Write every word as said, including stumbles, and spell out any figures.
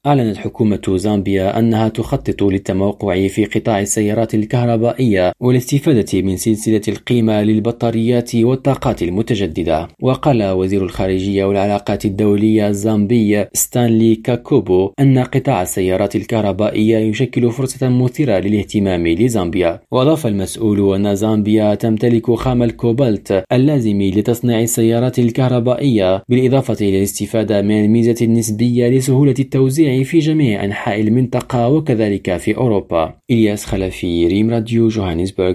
أعلنت حكومة زامبيا أنها تخطط للتموقع في قطاع السيارات الكهربائية والاستفادة من سلسلة القيمة للبطاريات والطاقات المتجددة. وقال وزير الخارجية والعلاقات الدولية الزامبي ستانلي كاكوبو أن قطاع السيارات الكهربائية يشكل فرصة مثيرة للاهتمام لزامبيا. وأضاف المسؤول أن زامبيا تمتلك خام الكوبالت اللازم لتصنيع السيارات الكهربائية، بالإضافة إلى الاستفادة من الميزة النسبية لسهولة التوزيع في جميع أنحاء المنطقة وكذلك في أوروبا. إلياس خلفي، ريم راديو، جوهانسبرغ.